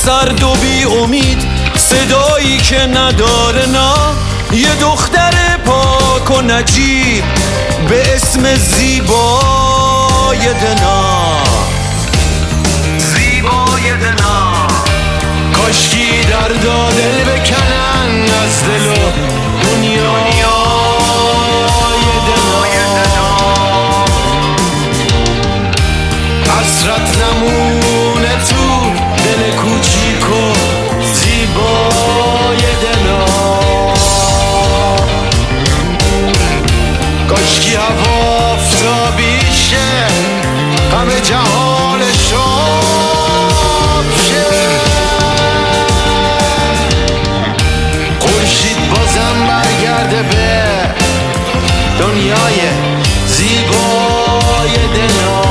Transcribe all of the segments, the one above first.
سرد و بی امید، صدایی که نداره نا، یه دختر پاک و نجیب به اسم زیبای دنا. زیبای دنا کاشکی دردا دل بکنن از دل و دنیای دنا. حسرت نمونه تو دل کوچیک و زیبای دنا. کاشکی هوا آفتابی شه، غم جهان شاب شه. خورشید بازم برگرده به دنیای زیبای دنا.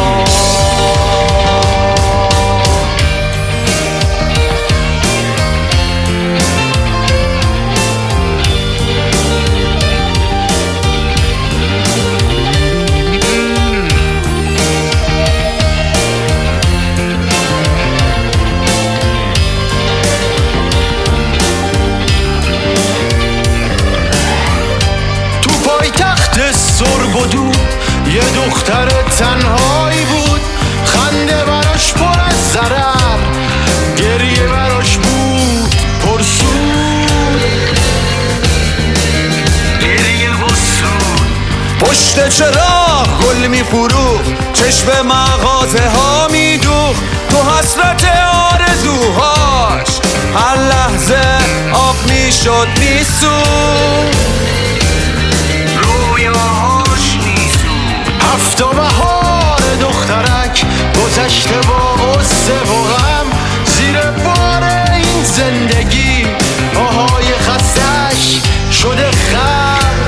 سرب و دود یه دختر تنهایی بود، خنده براش پر از ضرر، گریه براش بود پرسود، گریه و سود. پشت چراغ گل میفروخت، چشم مغازه ها میدوخت، تو حسرت آرزوهاش هر لحظه آب میشد میسود. هفت و بهار دخترک گذشته با غصه و غم، زیر بار این زندگی پاهای خستش شده خم.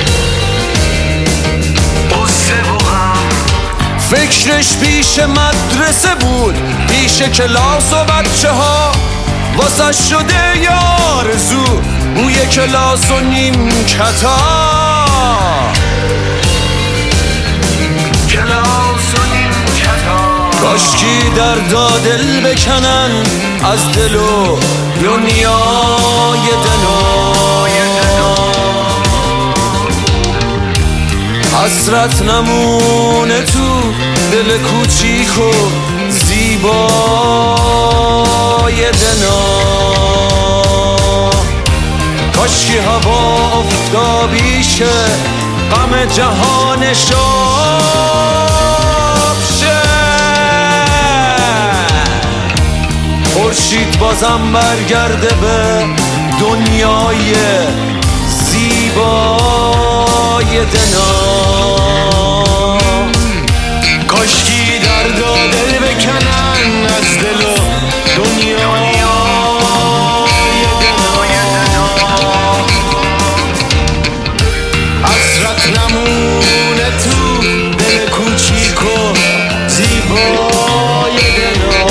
غصه و غم فکرش پیش مدرسه بود، پیش کلاس و بچه ها، واسه شده یارزو بوی کلاس و نیمکتا. کاشکی دردا دل بکنن از دل و دنیای دنا. حسرت نمونه تو دل کوچیک و زیبای دنا. کاشکی هوا آفتابی شه، غم جهان شاب شه. خورشید بازم برگرده به دنیای زیبای دنا. کاشکی دردا دل بکنن از دل و دنیای دنا. حسرت نمونه تو دل کوچیک و زیبای دنا.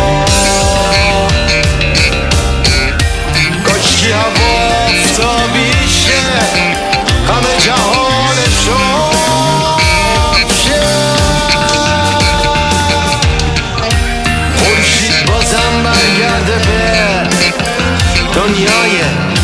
کاشکی هوا آفتابی شه، غم جهان شاب شه. خورشید بازم برگرده به دنیای